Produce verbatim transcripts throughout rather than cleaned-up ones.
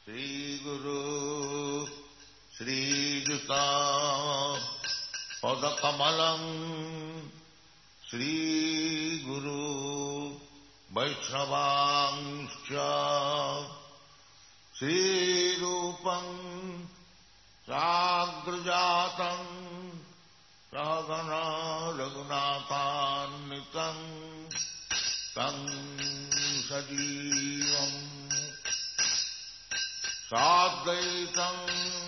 Sri Guru Sri Juta Padakamalam Sri Guru Vaishnavangscha Sri Rupam Sagrajatam Sahagana Raghunathannitam Tam Sajivam Sadvaitam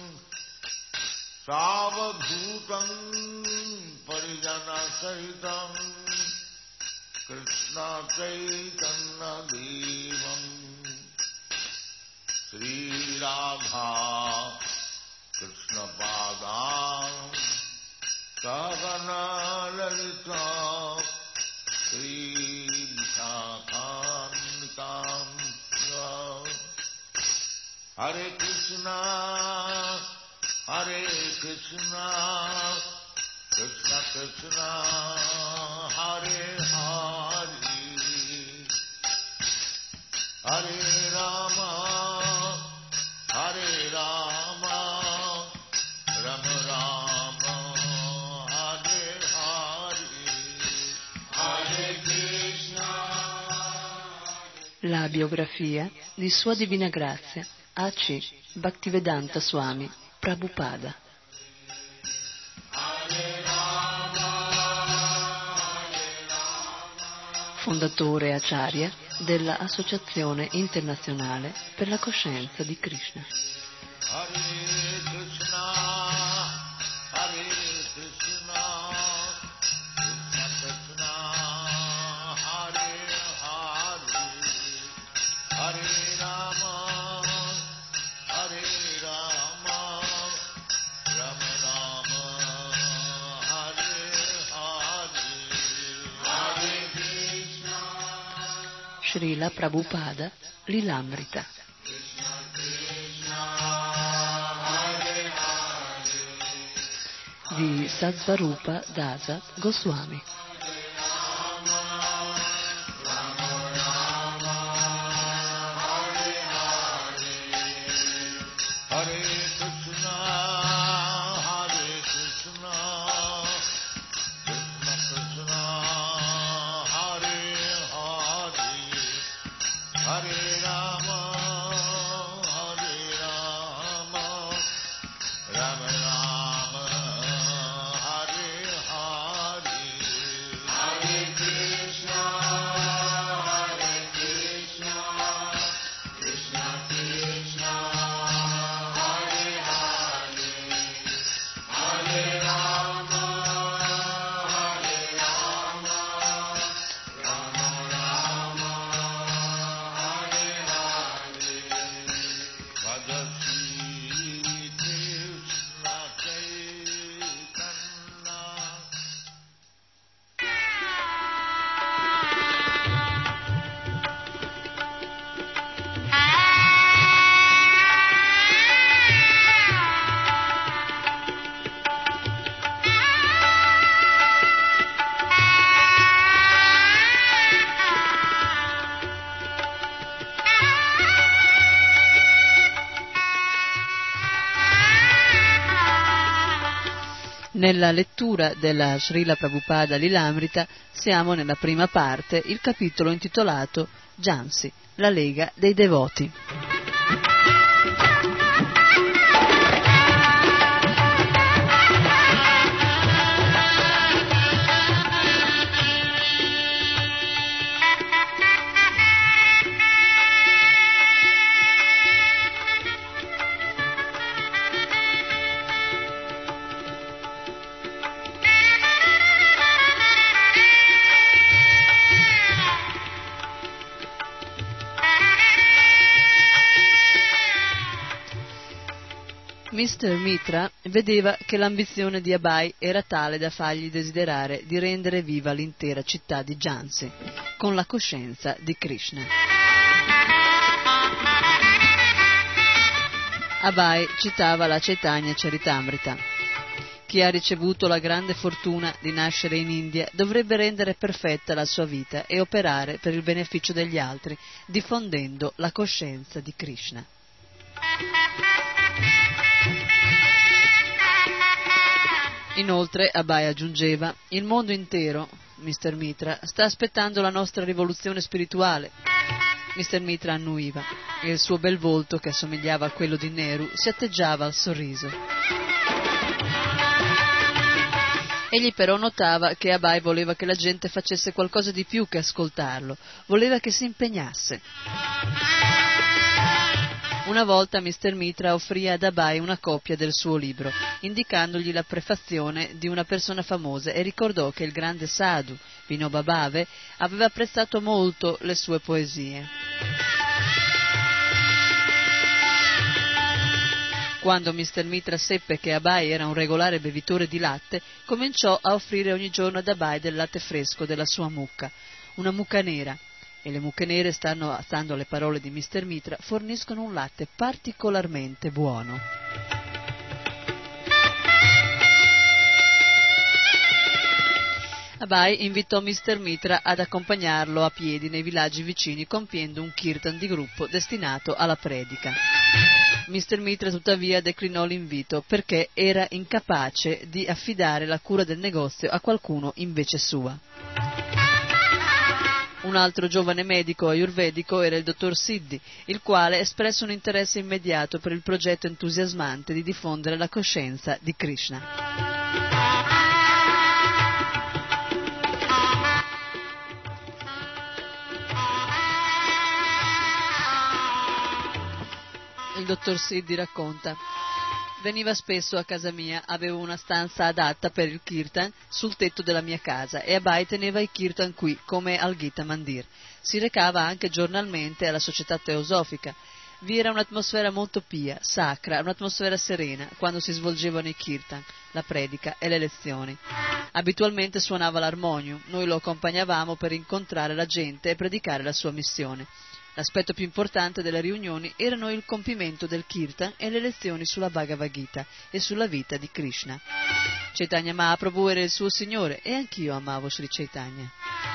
Savadhutam Parijana Sahitam Krishna Chaitanya Devam Sri Radha Krishna Padam Sagana Lalita Sri Vishakhantam Hare Krishna Hare Krishna Krishna Krishna Hare Hare Hare Rama Hare Rama Rama Rama Hare Hare Hare Krishna. La biografia di Sua Divina Grazia A C Bhaktivedanta Swami Prabhupada. Fondatore Acharya della Associazione Internazionale per la Coscienza di Krishna. Hare Krishna, Hare Krishna, Krishna Krishna, Hare Hare, Hare Rama, Hare Rama, Rama Rama, Hare Hare, Hare Krishna. Srila Prabhupada Lilamrita. Di Satsvarupa Dasa Goswami. Hare Krishna, Hare Krishna, Krishna Krishna, Hare Hare, Hare Rama, Hare Rama, Rama Rama, Hare Hare, Hare Krishna, Hare Krishna, Krishna Krishna, Hare Hare, Hare Rama, Hare Rama, Rama Rama, Hare Hare. Bhaja Shri Krishna Chaitanya. Nella lettura della Srila Prabhupada Lilamrita siamo nella prima parte, il capitolo intitolato Jansi, la Lega dei Devoti. mister Mitra vedeva che l'ambizione di Abai era tale da fargli desiderare di rendere viva l'intera città di Jhansi con la coscienza di Krishna. Abai citava la Chaitanya Charitamrita. Chi ha ricevuto la grande fortuna di nascere in India dovrebbe rendere perfetta la sua vita e operare per il beneficio degli altri, diffondendo la coscienza di Krishna. Inoltre, Abai aggiungeva, il mondo intero, mister Mitra, sta aspettando la nostra rivoluzione spirituale. mister Mitra annuiva e il suo bel volto, che assomigliava a quello di Nehru, si atteggiava al sorriso. Egli però notava che Abai voleva che la gente facesse qualcosa di più che ascoltarlo, voleva che si impegnasse. Una volta mister Mitra offrì ad Abai una copia del suo libro, indicandogli la prefazione di una persona famosa, e ricordò che il grande Sadhu, Vinoba Bhave, aveva apprezzato molto le sue poesie. Quando mister Mitra seppe che Abai era un regolare bevitore di latte, cominciò a offrire ogni giorno ad Abai del latte fresco della sua mucca, una mucca nera, e le mucche nere, stanno, stando alle parole di mister Mitra, forniscono un latte particolarmente buono. Abai invitò mister Mitra ad accompagnarlo a piedi nei villaggi vicini, compiendo un kirtan di gruppo destinato alla predica. mister Mitra tuttavia declinò l'invito perché era incapace di affidare la cura del negozio a qualcuno invece sua. Un altro giovane medico ayurvedico era il dottor Siddhi, il quale espresse un interesse immediato per il progetto entusiasmante di diffondere la coscienza di Krishna. Il dottor Siddhi racconta: veniva spesso a casa mia, avevo una stanza adatta per il kirtan sul tetto della mia casa e Abai teneva i kirtan qui come al Gita Mandir. Si recava anche giornalmente alla società teosofica. Vi era un'atmosfera molto pia, sacra, un'atmosfera serena quando si svolgevano i kirtan, la predica e le lezioni. Abitualmente suonava l'armonium, noi lo accompagnavamo per incontrare la gente e predicare la sua missione. L'aspetto più importante delle riunioni erano il compimento del kirtan e le lezioni sulla Bhagavad Gita e sulla vita di Krishna. Chaitanya Mahaprabhu era il suo signore e anch'io amavo Sri Chaitanya.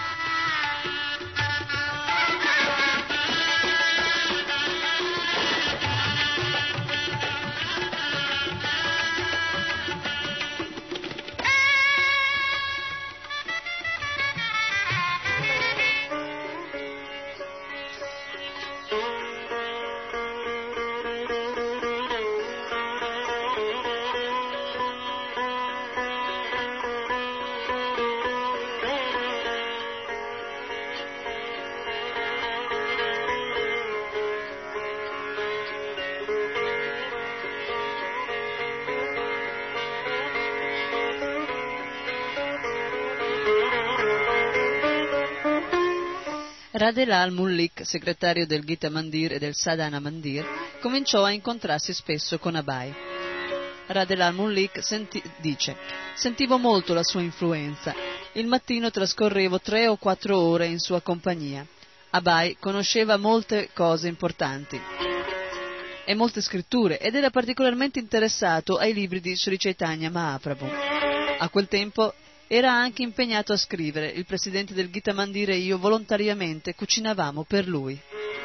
Radhelal Mullik, segretario del Gita Mandir e del Sadhana Mandir, cominciò a incontrarsi spesso con Abai. Radhelal Mullik senti- dice: sentivo molto la sua influenza. Il mattino trascorrevo tre o quattro ore in sua compagnia. Abai conosceva molte cose importanti e molte scritture ed era particolarmente interessato ai libri di Sri Chaitanya Mahaprabhu. A quel tempo era anche impegnato a scrivere. Il presidente del Gita Mandir e io volontariamente cucinavamo per lui.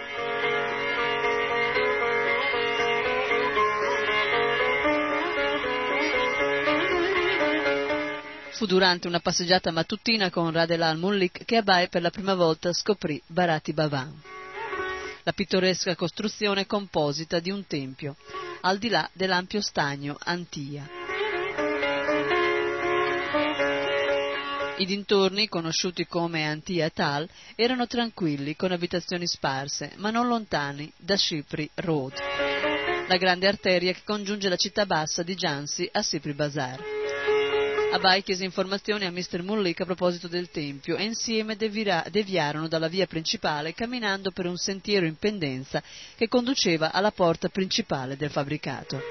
Fu durante una passeggiata mattutina con Radhelal Mullik che Abai per la prima volta scoprì Bharati Bhavan, la pittoresca costruzione composita di un tempio, al di là dell'ampio stagno Antia. I dintorni, conosciuti come Antia Tal, erano tranquilli, con abitazioni sparse, ma non lontani da Shipri Road, la grande arteria che congiunge la città bassa di Jhansi a Sipri Bazar. Abai chiese informazioni a mister Mullik a proposito del tempio e insieme devira- deviarono dalla via principale camminando per un sentiero in pendenza che conduceva alla porta principale del fabbricato.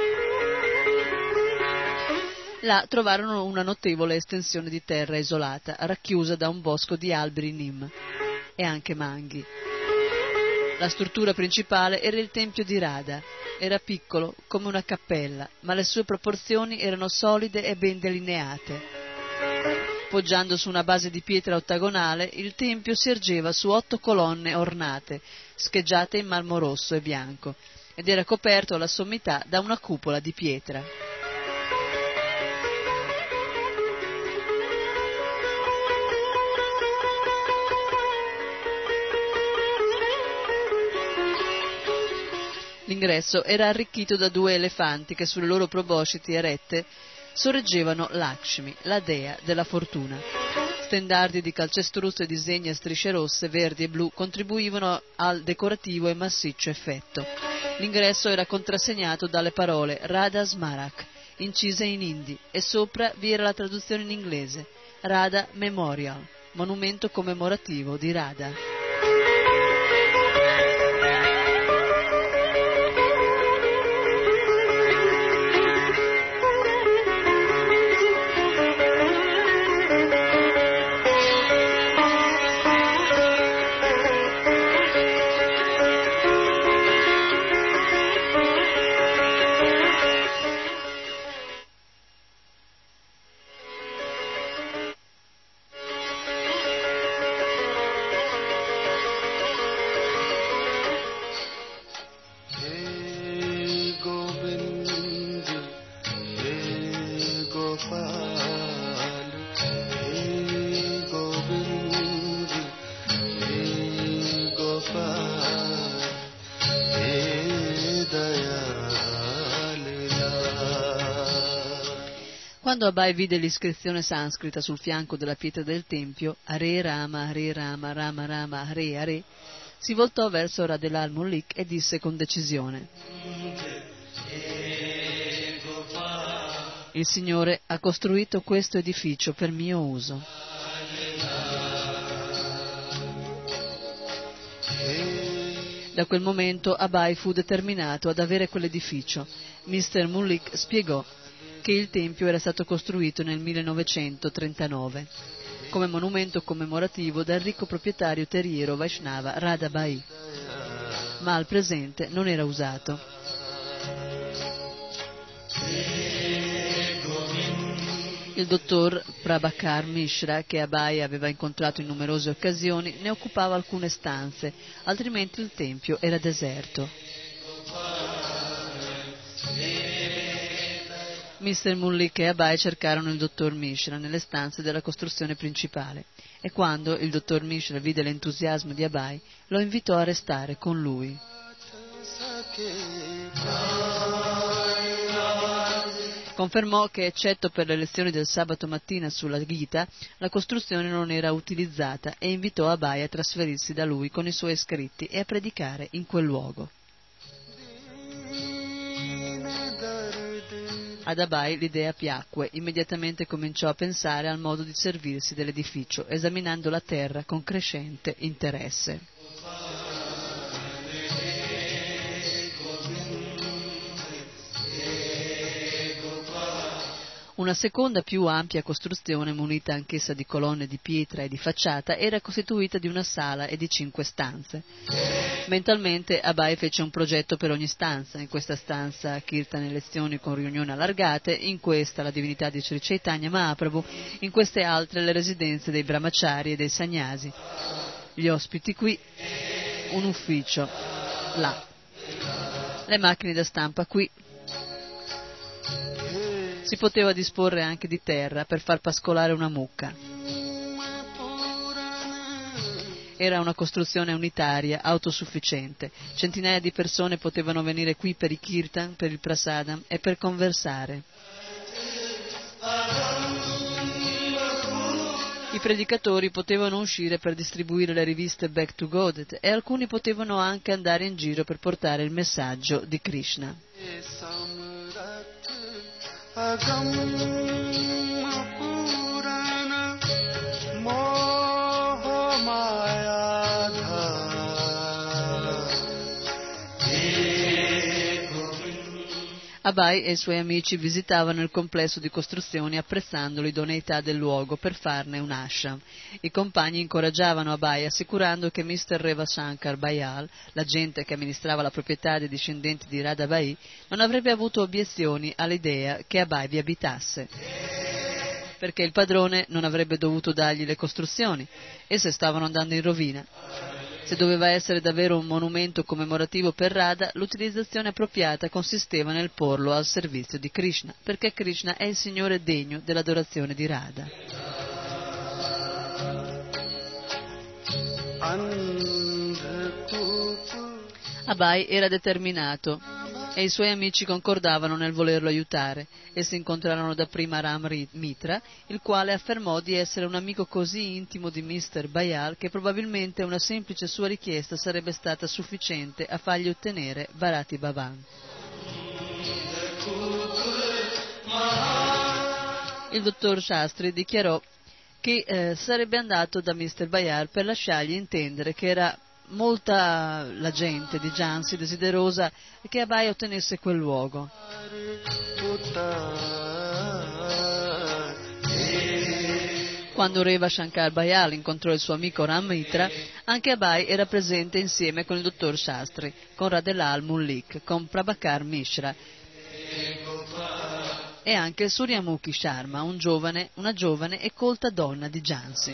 Là trovarono una notevole estensione di terra isolata, racchiusa da un bosco di alberi nim e anche manghi. La struttura principale era il tempio di Radha. Era piccolo, come una cappella, ma le sue proporzioni erano solide e ben delineate. Poggiando su una base di pietra ottagonale, il tempio si ergeva su otto colonne ornate, scheggiate in marmo rosso e bianco. ed era coperto alla sommità da una cupola di pietra. L'ingresso era arricchito da due elefanti che sulle loro probosciti erette sorreggevano Lakshmi, la dea della fortuna. Stendardi di calcestruzzo e disegni a strisce rosse, verdi e blu contribuivano al decorativo e massiccio effetto. L'ingresso era contrassegnato dalle parole Radha Smarak, incise in hindi, e sopra vi era la traduzione in inglese, Radha Memorial, monumento commemorativo di Radha. Quando Abai vide l'iscrizione sanscrita sul fianco della pietra del tempio, Hare Rama, Hare Rama, Rama Rama, Hare Hare, si voltò verso Radhalal Mullik e disse con decisione: il Signore ha costruito questo edificio per mio uso. Da quel momento Abai fu determinato ad avere quell'edificio. mister Mullik spiegò che il tempio era stato costruito nel millenovecentotrentanove come monumento commemorativo dal ricco proprietario terriero Vaishnava Radha Bai, ma al presente non era usato. Il dottor Prabhakar Mishra, che Abai aveva incontrato in numerose occasioni, ne occupava alcune stanze, altrimenti il tempio era deserto. mister Mullik e Abai cercarono il dottor Mishra nelle stanze della costruzione principale e quando il dottor Mishra vide l'entusiasmo di Abai, lo invitò a restare con lui. Confermò che, eccetto per le lezioni del sabato mattina sulla Gita, la costruzione non era utilizzata e invitò Abai a trasferirsi da lui con i suoi scritti e a predicare in quel luogo. Ad Abai l'idea piacque, immediatamente cominciò a pensare al modo di servirsi dell'edificio, esaminando la terra con crescente interesse. Una seconda più ampia costruzione, munita anch'essa di colonne di pietra e di facciata, era costituita di una sala e di cinque stanze. Mentalmente Abai fece un progetto per ogni stanza. In questa stanza kirtan e lezioni con riunioni allargate, in questa la divinità di Sri Chaitanya Mahaprabhu, in queste altre le residenze dei brahmachari e dei sannyasi. Gli ospiti qui, un ufficio là, le macchine da stampa qui. Si poteva disporre anche di terra per far pascolare una mucca. Era una costruzione unitaria, autosufficiente. Centinaia di persone potevano venire qui per i kirtan, per il prasadam e per conversare. I predicatori potevano uscire per distribuire le riviste Back to Godhead e alcuni potevano anche andare in giro per portare il messaggio di Krishna. Abai e i suoi amici visitavano il complesso di costruzioni apprezzando l'idoneità del luogo per farne un ashram. I compagni incoraggiavano Abai assicurando che mister Revashankar Bayal, l'agente che amministrava la proprietà dei discendenti di Radha Bai, non avrebbe avuto obiezioni all'idea che Abai vi abitasse, perché il padrone non avrebbe dovuto dargli le costruzioni, esse stavano andando in rovina. Se doveva essere davvero un monumento commemorativo per Radha, l'utilizzazione appropriata consisteva nel porlo al servizio di Krishna, perché Krishna è il Signore degno dell'adorazione di Radha. Abai era determinato e i suoi amici concordavano nel volerlo aiutare. Essi incontrarono dapprima Ram Mitra, il quale affermò di essere un amico così intimo di mister Bayal che probabilmente una semplice sua richiesta sarebbe stata sufficiente a fargli ottenere Bharati Bhavan. Il dottor Shastri dichiarò che eh, sarebbe andato da mister Bayal per lasciargli intendere che era molta la gente di Jhansi desiderosa che Abai ottenesse quel luogo. Quando Reva Shankar Bayal incontrò il suo amico Ram Mitra, anche Abai era presente insieme con il dottor Shastri, con Radhelal Mullik, con Prabhakar Mishra e anche Suryamukhi Sharma, un giovane, una giovane e colta donna di Jhansi.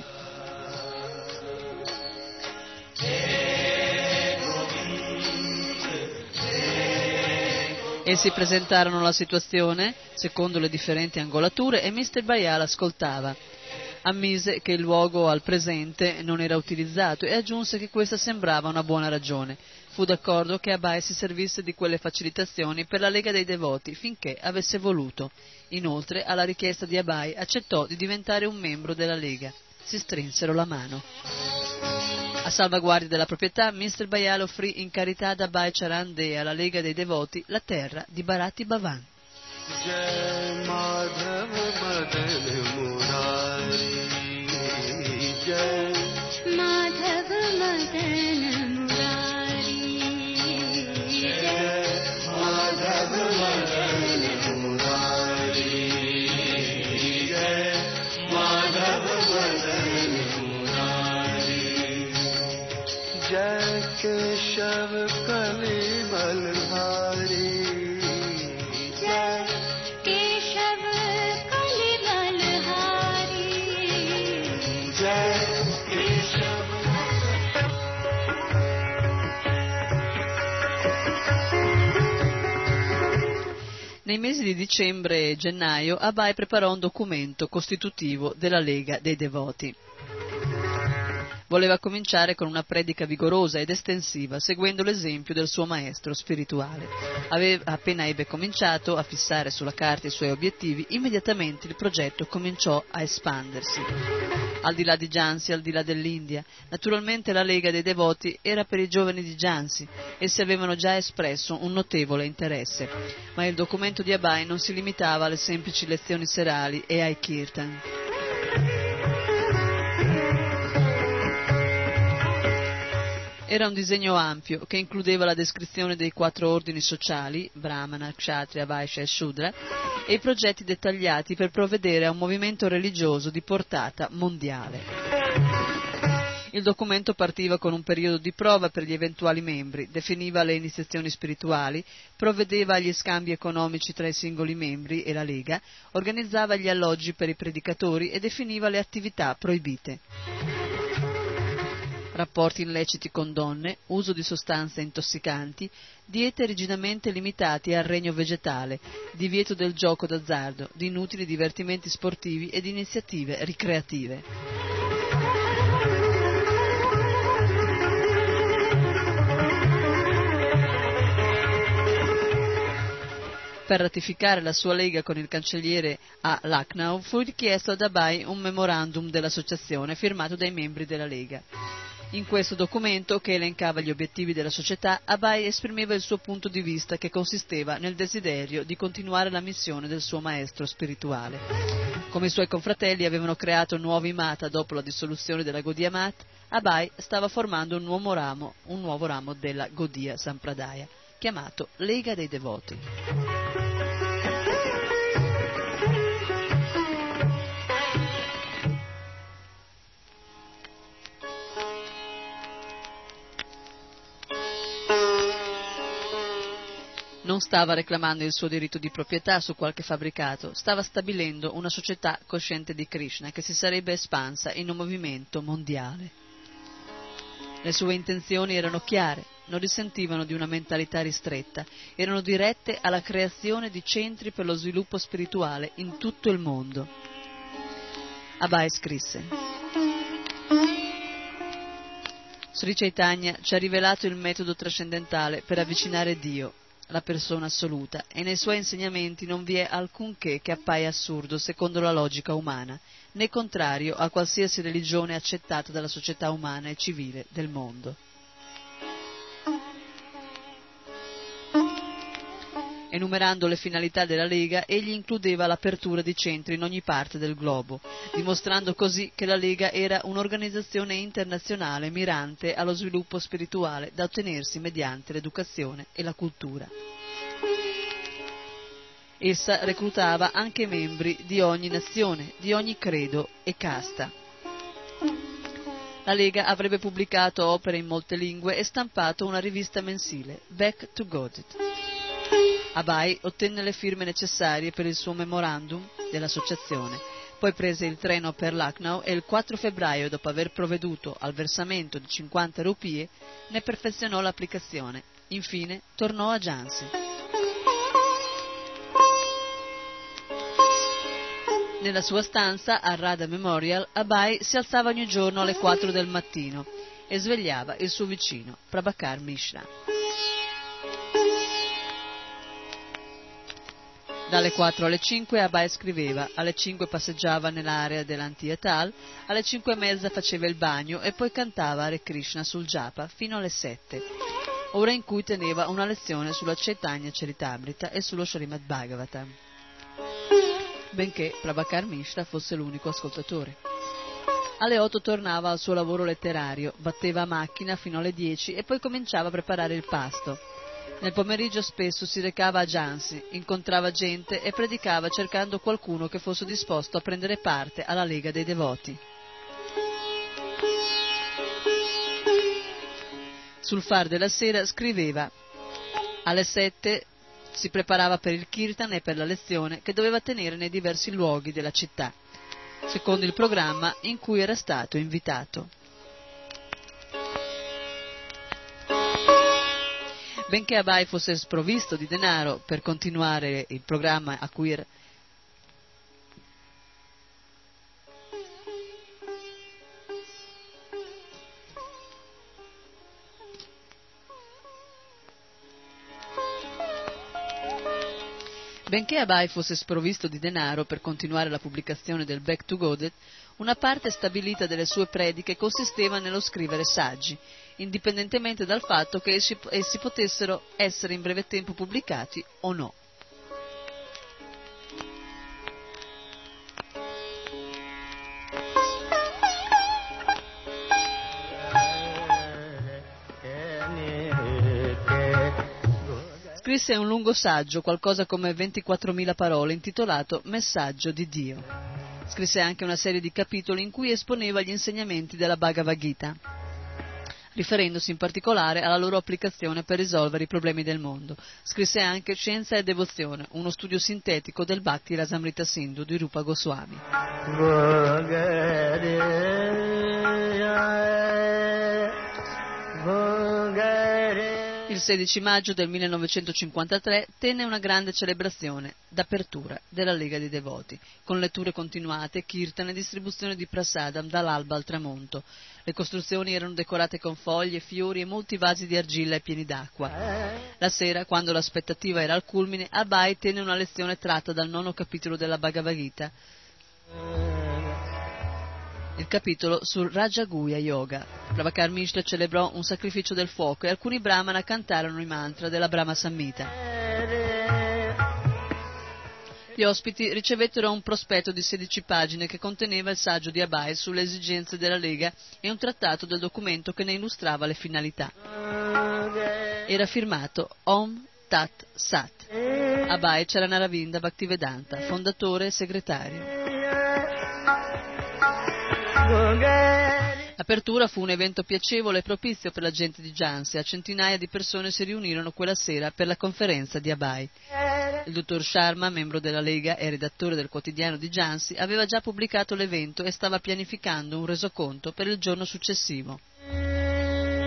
Essi presentarono la situazione secondo le differenti angolature e mister Bayal ascoltava. Ammise che il luogo al presente non era utilizzato e aggiunse che questa sembrava una buona ragione. Fu d'accordo che Abai si servisse di quelle facilitazioni per la Lega dei Devoti finché avesse voluto. Inoltre, alla richiesta di Abai, accettò di diventare un membro della Lega. Si strinsero la mano. A salvaguardia della proprietà, mister Bayal offrì in carità ad Abai Charan e alla Lega dei Devoti la terra di Bharati Bhavan. Jai Madhav Madan Murari, Jai Madhav Madan Murari, Jai Madhav Madan Murari, Jai Madhav Madan Murari, Jai Keshav Kali Balhari. Nei mesi di dicembre e gennaio Abai preparò un documento costitutivo della Lega dei Devoti. Voleva cominciare con una predica vigorosa ed estensiva, seguendo l'esempio del suo maestro spirituale. Aveva, appena ebbe cominciato a fissare sulla carta i suoi obiettivi, immediatamente il progetto cominciò a espandersi. Al di là di Jhansi, al di là dell'India, naturalmente la Lega dei Devoti era per i giovani di Jhansi. Essi avevano già espresso un notevole interesse, ma il documento di Abai non si limitava alle semplici lezioni serali e ai kirtan. Era un disegno ampio che includeva la descrizione dei quattro ordini sociali, Brahmana, Kshatriya, Vaishya e Shudra, e i progetti dettagliati per provvedere a un movimento religioso di portata mondiale. Il documento partiva con un periodo di prova per gli eventuali membri, definiva le iniziazioni spirituali, provvedeva agli scambi economici tra i singoli membri e la Lega, organizzava gli alloggi per i predicatori e definiva le attività proibite. Rapporti illeciti con donne, uso di sostanze intossicanti, diete rigidamente limitati al regno vegetale, divieto del gioco d'azzardo, di inutili divertimenti sportivi ed iniziative ricreative. Per ratificare la sua lega con il cancelliere a Lucknow fu richiesto ad Abai un memorandum dell'associazione firmato dai membri della lega. In questo documento, che elencava gli obiettivi della società, Abai esprimeva il suo punto di vista, che consisteva nel desiderio di continuare la missione del suo maestro spirituale. Come i suoi confratelli avevano creato nuovi mata dopo la dissoluzione della Gaudiya Mat, Abai stava formando un nuovo ramo, un nuovo ramo della Gaudiya Sampradaya, chiamato Lega dei Devoti. Non stava reclamando il suo diritto di proprietà su qualche fabbricato, stava stabilendo una società cosciente di Krishna che si sarebbe espansa in un movimento mondiale. Le sue intenzioni erano chiare, non risentivano di una mentalità ristretta, erano dirette alla creazione di centri per lo sviluppo spirituale in tutto il mondo. Abai scrisse: Sri Chaitanya ci ha rivelato il metodo trascendentale per avvicinare Dio, la persona assoluta, e nei suoi insegnamenti non vi è alcunché che appaia assurdo secondo la logica umana, né contrario a qualsiasi religione accettata dalla società umana e civile del mondo. Enumerando le finalità della Lega, egli includeva l'apertura di centri in ogni parte del globo, dimostrando così che la Lega era un'organizzazione internazionale mirante allo sviluppo spirituale da ottenersi mediante l'educazione e la cultura. Essa reclutava anche membri di ogni nazione, di ogni credo e casta. La Lega avrebbe pubblicato opere in molte lingue e stampato una rivista mensile, Back to Godhead. Abai ottenne le firme necessarie per il suo memorandum dell'associazione, poi prese il treno per Lucknow e il quattro febbraio, dopo aver provveduto al versamento di cinquanta rupie, ne perfezionò l'applicazione. Infine tornò a Jhansi. Nella sua stanza a Radha Memorial, Abai si alzava ogni giorno alle quattro del mattino e svegliava il suo vicino, Prabhakar Mishra. Dalle quattro alle cinque Abai scriveva, alle cinque passeggiava nell'area dell'Antiatal, alle cinque e mezza faceva il bagno e poi cantava Hare Krishna sul japa fino alle sette, ora in cui teneva una lezione sulla Chaitanya Charitamrita e sullo Srimad Bhagavatam, benché Prabhakar Mishra fosse l'unico ascoltatore. Alle otto tornava al suo lavoro letterario, batteva a macchina fino alle dieci e poi cominciava a preparare il pasto. Nel pomeriggio spesso si recava a Jhansi, incontrava gente e predicava cercando qualcuno che fosse disposto a prendere parte alla Lega dei Devoti. Sul far della sera scriveva: alle sette si preparava per il kirtan e per la lezione che doveva tenere nei diversi luoghi della città, secondo il programma in cui era stato invitato. Benché Abai fosse sprovvisto di denaro per continuare il programma a cui era Benché Abai fosse sprovvisto di denaro per continuare la pubblicazione del Back to Godhead, una parte stabilita delle sue prediche consisteva nello scrivere saggi, indipendentemente dal fatto che essi, essi potessero essere in breve tempo pubblicati o no. Scrisse un lungo saggio, qualcosa come ventiquattromila parole, intitolato Messaggio di Dio. Scrisse anche una serie di capitoli in cui esponeva gli insegnamenti della Bhagavad Gita, riferendosi in particolare alla loro applicazione per risolvere i problemi del mondo. Scrisse anche Scienza e Devozione, uno studio sintetico del Bhakti Rasamrita Sindhu di Rupa Goswami. Il sedici maggio del millenovecentocinquantatré tenne una grande celebrazione d'apertura della Lega dei Devoti, con letture continuate, kirtan e distribuzione di prasadam dall'alba al tramonto. Le costruzioni erano decorate con foglie, fiori e molti vasi di argilla pieni d'acqua. La sera, quando l'aspettativa era al culmine, Abai tenne una lezione tratta dal nono capitolo della Bhagavad Gita, il capitolo sul Rajaguya Yoga. Prabhakar Mishra celebrò un sacrificio del fuoco e alcuni brahmana cantarono i mantra della Brahma Samhita. Gli ospiti ricevettero un prospetto di sedici pagine che conteneva il saggio di Abai sulle esigenze della Lega e un trattato del documento che ne illustrava le finalità. Era firmato Om Tat Sat. Abai Charanaravinda Bhaktivedanta, fondatore e segretario. L'apertura fu un evento piacevole e propizio per la gente di Jhansi. A centinaia di persone si riunirono quella sera per la conferenza di Abai. Il dottor Sharma, membro della Lega e redattore del quotidiano di Jhansi, aveva già pubblicato l'evento e stava pianificando un resoconto per il giorno successivo.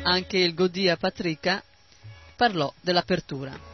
Anche il Gaudiya Patrika parlò dell'apertura.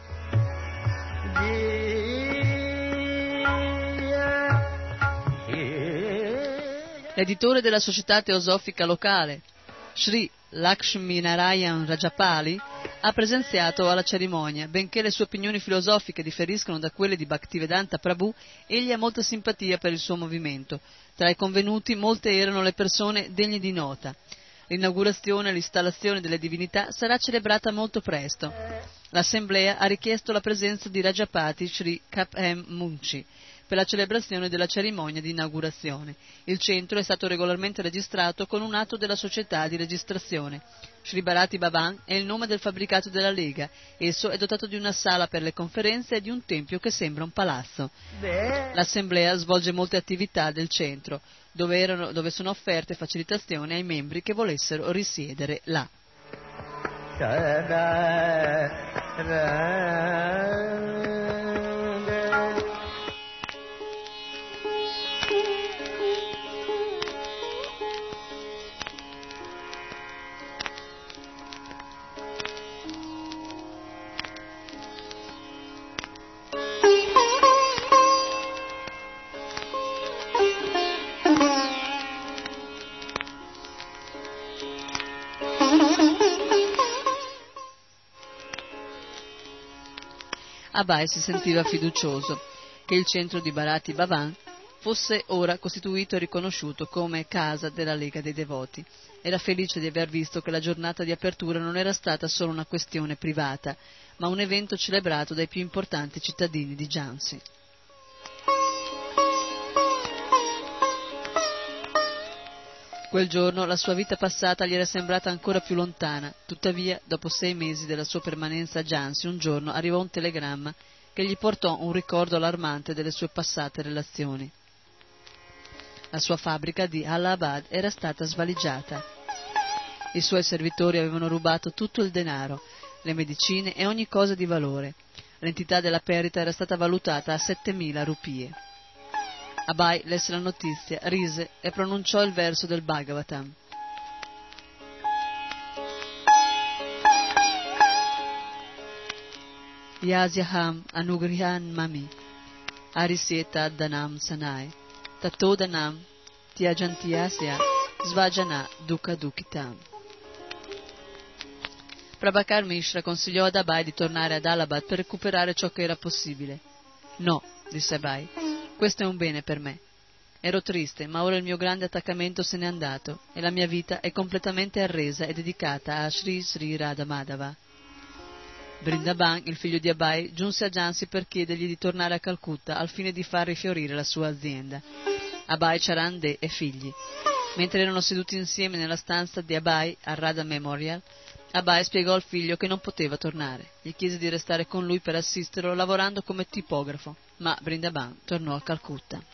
L'editore della società teosofica locale, Sri Lakshminarayan Rajapali, ha presenziato alla cerimonia. Benché le sue opinioni filosofiche differiscono da quelle di Bhaktivedanta Prabhu, egli ha molta simpatia per il suo movimento. Tra i convenuti molte erano le persone degne di nota. L'inaugurazione e l'installazione delle divinità sarà celebrata molto presto. L'assemblea ha richiesto la presenza di Rajapati Sri Kapem Munshi per la celebrazione della cerimonia di inaugurazione. Il centro è stato regolarmente registrato con un atto della società di registrazione. Sri Bharati Bhavan è il nome del fabbricato della Lega. Esso è dotato di una sala per le conferenze e di un tempio che sembra un palazzo. L'assemblea svolge molte attività del centro, dove, erano, dove sono offerte facilitazioni ai membri che volessero risiedere là. Abai si sentiva fiducioso che il centro di Bharati Bhavan fosse ora costituito e riconosciuto come casa della Lega dei Devoti. Era felice di aver visto che la giornata di apertura non era stata solo una questione privata, ma un evento celebrato dai più importanti cittadini di Jhansi. Quel giorno la sua vita passata gli era sembrata ancora più lontana, tuttavia, dopo sei mesi della sua permanenza a Jhansi, un giorno arrivò un telegramma che gli portò un ricordo allarmante delle sue passate relazioni. La sua fabbrica di Allahabad era stata svaligiata. I suoi servitori avevano rubato tutto il denaro, le medicine e ogni cosa di valore. L'entità della perdita era stata valutata a settemila rupie. Abai lesse la notizia, rise e pronunciò il verso del Bhagavatam. Yasyaham anugrihan mami arisieta danam sanai tatodanam tyajantiyasya svajana dukkha dukhitam. Prabhakar Mishra consigliò ad Abai di tornare ad Allahabad per recuperare ciò che era possibile. No, disse Abai, questo è un bene per me. Ero triste, ma ora il mio grande attaccamento se n'è andato e la mia vita è completamente arresa e dedicata a Sri Sri Radha Madhava. Vrindavan, il figlio di Abai, giunse a Jhansi per chiedergli di tornare a Calcutta al fine di far rifiorire la sua azienda. Abai, Charan De e figli. Mentre erano seduti insieme nella stanza di Abai al Radha Memorial, Abai spiegò al figlio che non poteva tornare. Gli chiese di restare con lui per assisterlo lavorando come tipografo, ma Vrindavan tornò a Calcutta.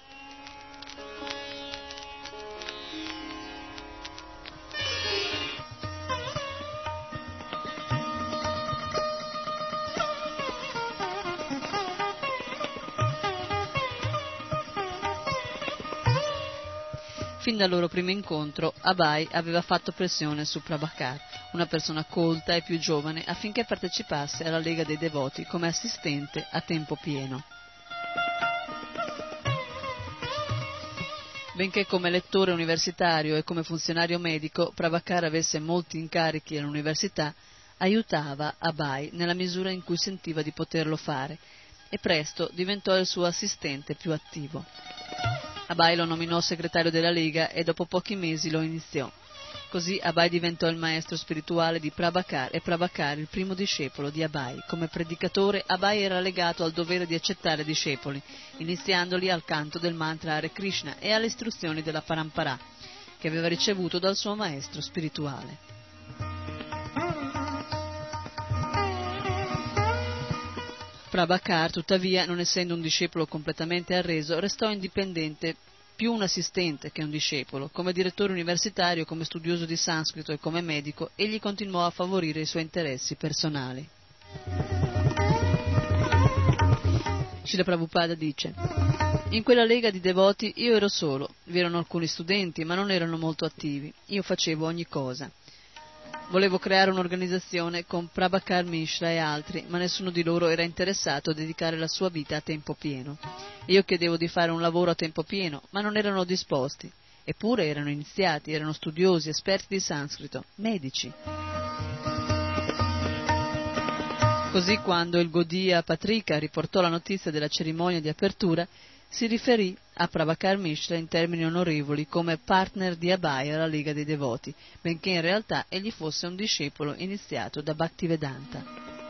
Fin dal loro primo incontro, Abai aveva fatto pressione su Prabhakar, una persona colta e più giovane, affinché partecipasse alla Lega dei Devoti come assistente a tempo pieno. Benché come lettore universitario e come funzionario medico Prabhakar avesse molti incarichi all'università, aiutava Abai nella misura in cui sentiva di poterlo fare e presto diventò il suo assistente più attivo. Abai lo nominò segretario della Lega e dopo pochi mesi lo iniziò. Così Abai diventò il maestro spirituale di Prabhakar e Prabhakar il primo discepolo di Abai. Come predicatore, Abai era legato al dovere di accettare discepoli, iniziandoli al canto del mantra Hare Krishna e alle istruzioni della Parampara, che aveva ricevuto dal suo maestro spirituale. Prabhakar, tuttavia, non essendo un discepolo completamente arreso, restò indipendente, più un assistente che un discepolo. Come direttore universitario, come studioso di sanscrito e come medico, egli continuò a favorire i suoi interessi personali. Srila Prabhupada dice: in quella lega di devoti io ero solo, vi erano alcuni studenti, ma non erano molto attivi, io facevo ogni cosa. Volevo creare un'organizzazione con Prabhakar Mishra e altri, ma nessuno di loro era interessato a dedicare la sua vita a tempo pieno. Io chiedevo di fare un lavoro a tempo pieno, ma non erano disposti. Eppure erano iniziati, erano studiosi, esperti di sanscrito, medici. Così quando il Gaudiya Patrika riportò la notizia della cerimonia di apertura, si riferì a Prabhakar Mishra in termini onorevoli come partner di Abhay alla Lega dei Devoti, benché in realtà egli fosse un discepolo iniziato da Bhaktivedanta.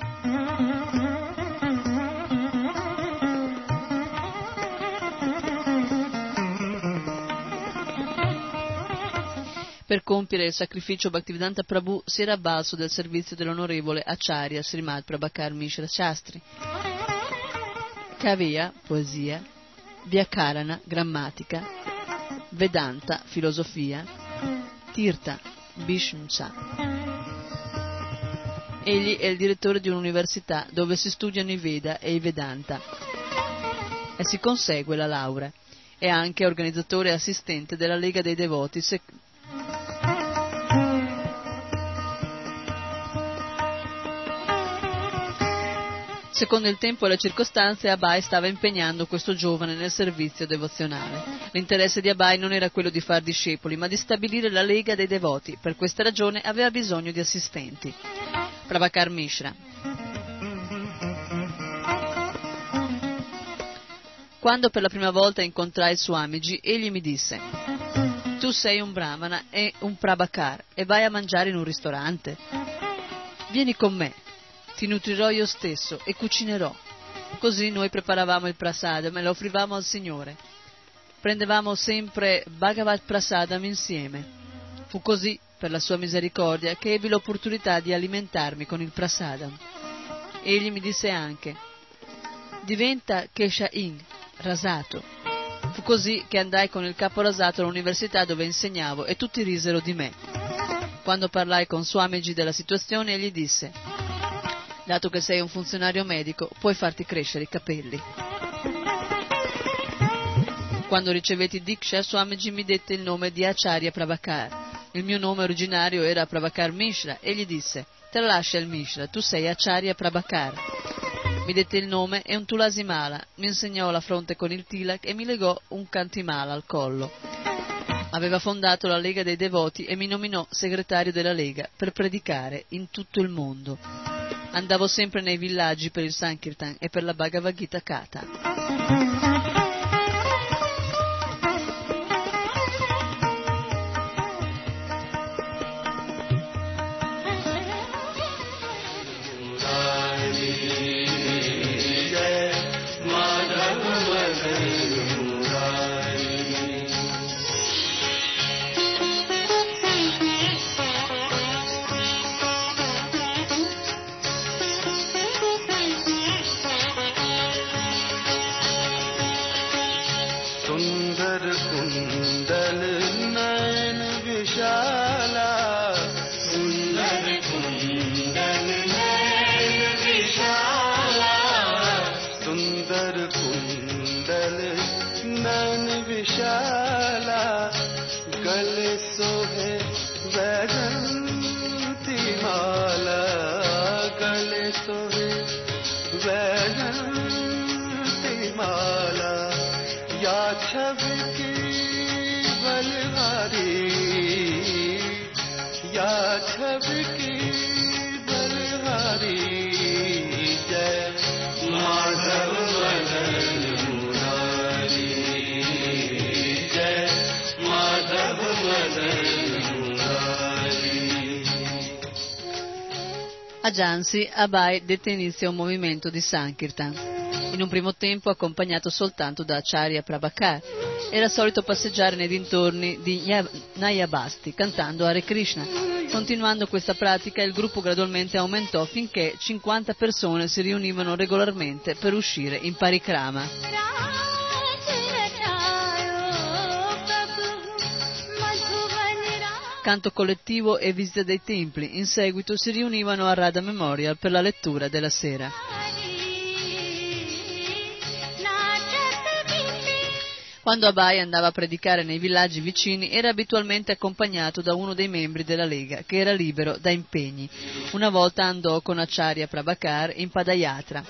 Per compiere il sacrificio Bhaktivedanta Prabhu si era avvalso del servizio dell'onorevole Acharya Srimad Prabhakar Mishra Shastri. Kaviya, poesia, Vyakarana, grammatica, Vedanta, filosofia, Tirtha, Bhishmsa. Egli è il direttore di un'università dove si studiano i Veda e i Vedanta e si consegue la laurea. È anche organizzatore e assistente della Lega dei Devoti sec- Secondo il tempo e le circostanze, Abhay stava impegnando questo giovane nel servizio devozionale. L'interesse di Abhay non era quello di far discepoli, ma di stabilire la Lega dei Devoti. Per questa ragione aveva bisogno di assistenti. Prabhakar Mishra. Quando per la prima volta incontrai il Swamiji, egli mi disse: «Tu sei un brahmana e un Prabhakar e vai a mangiare in un ristorante? Vieni con me. Ti nutrirò io stesso e cucinerò». Così noi preparavamo il prasadam e lo offrivamo al Signore. Prendevamo sempre Bhagavat Prasadam insieme. Fu così, per la sua misericordia, che ebbi l'opportunità di alimentarmi con il prasadam. Egli mi disse anche: «Diventa Kesha Ing, rasato». Fu così che andai con il capo rasato all'università dove insegnavo e tutti risero di me. Quando parlai con Swamiji della situazione, egli disse: «Dato che sei un funzionario medico, puoi farti crescere i capelli». Quando ricevetti Diksha, Swamiji mi dette il nome di Acharya Prabhakar. Il mio nome originario era Prabhakar Mishra. Egli disse: «Tralascia il Mishra, tu sei Acharya Prabhakar». Mi dette il nome e un tulasimala, mi insegnò la fronte con il tilak e mi legò un kantimala al collo. Aveva fondato la Lega dei Devoti e mi nominò segretario della Lega per predicare in tutto il mondo. Andavo sempre nei villaggi per il Sankirtan e per la Bhagavad Gita Katha. A Jhansi, Abhay dette inizio a un movimento di Sankirtan. In un primo tempo accompagnato soltanto da Acharya Prabhakar, era solito passeggiare nei dintorni di Nayabasti cantando Hare Krishna. Continuando questa pratica, il gruppo gradualmente aumentò finché cinquanta persone si riunivano regolarmente per uscire in parikrama. Canto collettivo e visita dei templi. In seguito si riunivano a Radha Memorial per la lettura della sera. Quando Abai andava a predicare nei villaggi vicini era abitualmente accompagnato da uno dei membri della Lega, che era libero da impegni. Una volta andò con Acharya Prabhakar in Padayatra,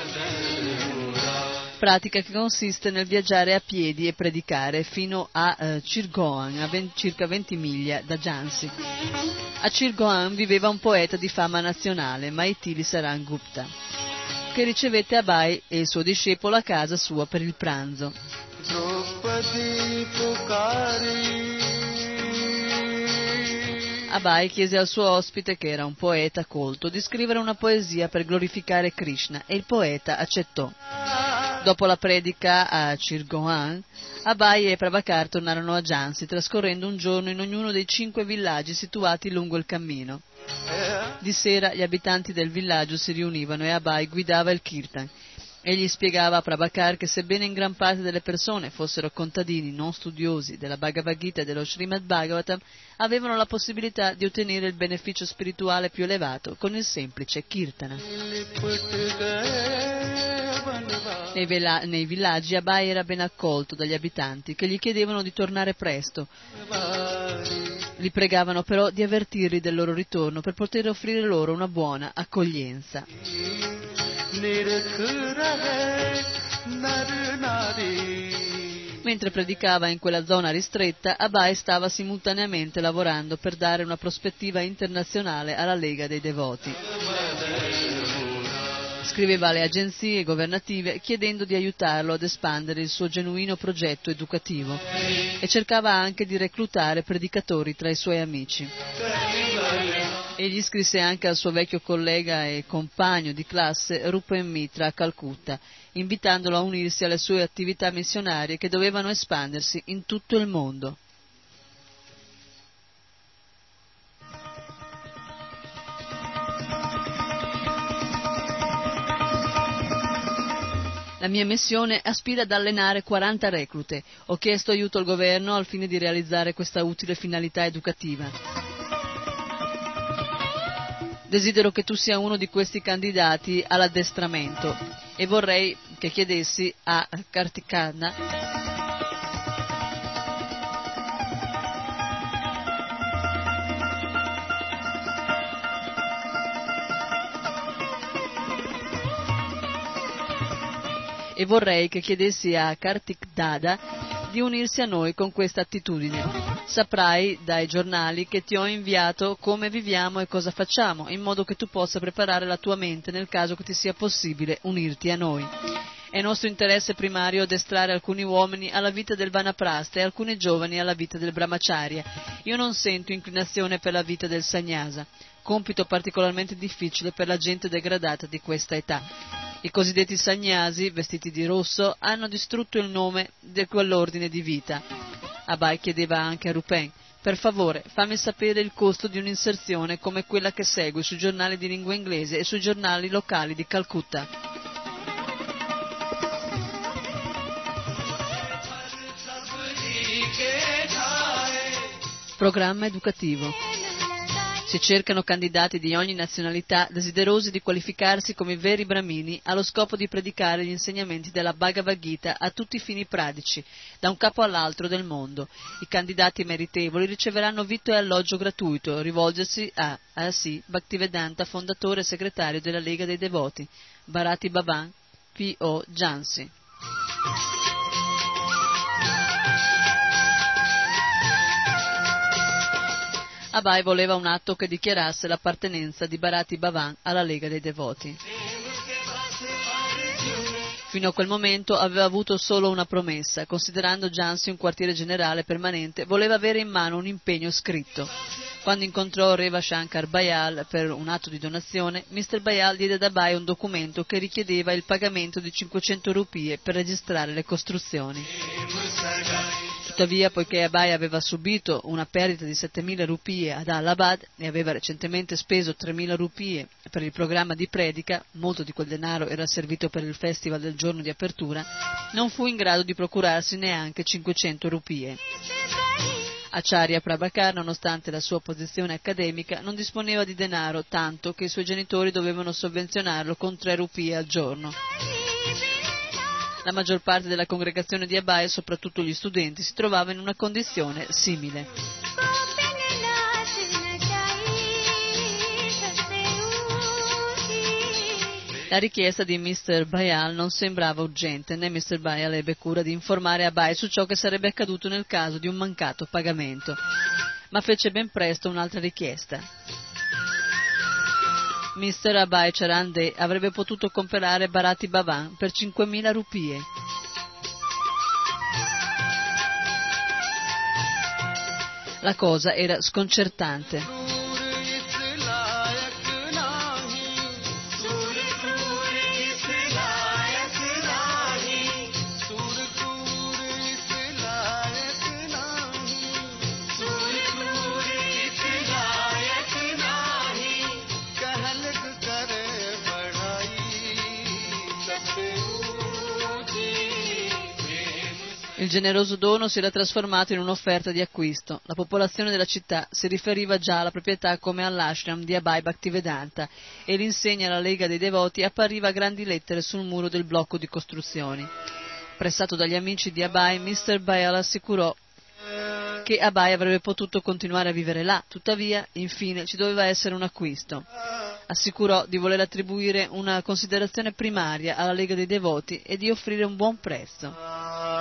pratica che consiste nel viaggiare a piedi e predicare fino a eh, Chirgoan, a ven- circa venti miglia da Jhansi. A Chirgoan viveva un poeta di fama nazionale, Maithili Saran Gupta, che ricevette Abai e il suo discepolo a casa sua per il pranzo. Abai chiese al suo ospite, che era un poeta colto, di scrivere una poesia per glorificare Krishna e il poeta accettò. Dopo la predica a Chirgoan, Abai e Prabhakar tornarono a Jhansi, trascorrendo un giorno in ognuno dei cinque villaggi situati lungo il cammino. Di sera gli abitanti del villaggio si riunivano e Abai guidava il kirtan. Egli spiegava a Prabhakar che sebbene in gran parte delle persone fossero contadini non studiosi della Bhagavad Gita e dello Srimad Bhagavatam, avevano la possibilità di ottenere il beneficio spirituale più elevato con il semplice kirtana. Nei, vela- nei villaggi Abai era ben accolto dagli abitanti, che gli chiedevano di tornare presto. Li pregavano però di avvertirli del loro ritorno per poter offrire loro una buona accoglienza. Mentre predicava in quella zona ristretta, Abai stava simultaneamente lavorando per dare una prospettiva internazionale alla Lega dei Devoti. Scriveva alle agenzie governative chiedendo di aiutarlo ad espandere il suo genuino progetto educativo e cercava anche di reclutare predicatori tra i suoi amici. Egli scrisse anche al suo vecchio collega e compagno di classe Rupen Mitra a Calcutta, invitandolo a unirsi alle sue attività missionarie che dovevano espandersi in tutto il mondo. La mia missione aspira ad allenare quaranta reclute. Ho chiesto aiuto al governo al fine di realizzare questa utile finalità educativa. Desidero che tu sia uno di questi candidati all'addestramento e vorrei che chiedessi a Kartikana e vorrei che chiedessi a Kartik Dada di unirsi a noi con questa attitudine. Saprai dai giornali che ti ho inviato come viviamo e cosa facciamo, in modo che tu possa preparare la tua mente nel caso che ti sia possibile unirti a noi. È nostro interesse primario addestrare alcuni uomini alla vita del Vanaprastha e alcuni giovani alla vita del Brahmacharya. Io non sento inclinazione per la vita del Sannyasa, compito particolarmente difficile per la gente degradata di questa età. I cosiddetti sannyasi, vestiti di rosso, hanno distrutto il nome di quell'ordine di vita. Abai chiedeva anche a Rupen: per favore, fammi sapere il costo di un'inserzione come quella che segue sui giornali di lingua inglese e sui giornali locali di Calcutta. Programma educativo. Si cercano candidati di ogni nazionalità desiderosi di qualificarsi come veri brahmini allo scopo di predicare gli insegnamenti della Bhagavad Gita a tutti i fini pratici, da un capo all'altro del mondo. I candidati meritevoli riceveranno vitto e alloggio gratuito. Rivolgersi a A S Bhaktivedanta, fondatore e segretario della Lega dei Devoti, Bharati Bhavan, P O Jhansi. Abai voleva un atto che dichiarasse l'appartenenza di Bharati Bhavan alla Lega dei Devoti. Fino a quel momento aveva avuto solo una promessa: considerando Jhansi un quartiere generale permanente, voleva avere in mano un impegno scritto. Quando incontrò Reva Shankar Bayal per un atto di donazione, mister Bayal diede ad Abai un documento che richiedeva il pagamento di cinquecento rupie per registrare le costruzioni. Tuttavia, poiché Abai aveva subito una perdita di settemila rupie ad Allahabad e aveva recentemente speso tremila rupie per il programma di predica, molto di quel denaro era servito per il festival del giorno di apertura, non fu in grado di procurarsi neanche cinquecento rupie. Acharya Prabhakar, nonostante la sua posizione accademica, non disponeva di denaro, tanto che i suoi genitori dovevano sovvenzionarlo con tre rupie al giorno. La maggior parte della congregazione di Abai, e soprattutto gli studenti, si trovava in una condizione simile. La richiesta di mister Bayal non sembrava urgente, né mister Bayal ebbe cura di informare Abai su ciò che sarebbe accaduto nel caso di un mancato pagamento, ma fece ben presto un'altra richiesta. mister Abai Charande avrebbe potuto comprare Bharati Bhavan per cinquemila rupie. La cosa era sconcertante. Il generoso dono si era trasformato in un'offerta di acquisto. La popolazione della città si riferiva già alla proprietà come all'ashram di Abai Bhaktivedanta e l'insegna alla Lega dei Devoti appariva a grandi lettere sul muro del blocco di costruzioni. Pressato dagli amici di Abai, mister Bayal assicurò che Abai avrebbe potuto continuare a vivere là, tuttavia, infine, ci doveva essere un acquisto. Assicurò di voler attribuire una considerazione primaria alla Lega dei Devoti e di offrire un buon prezzo.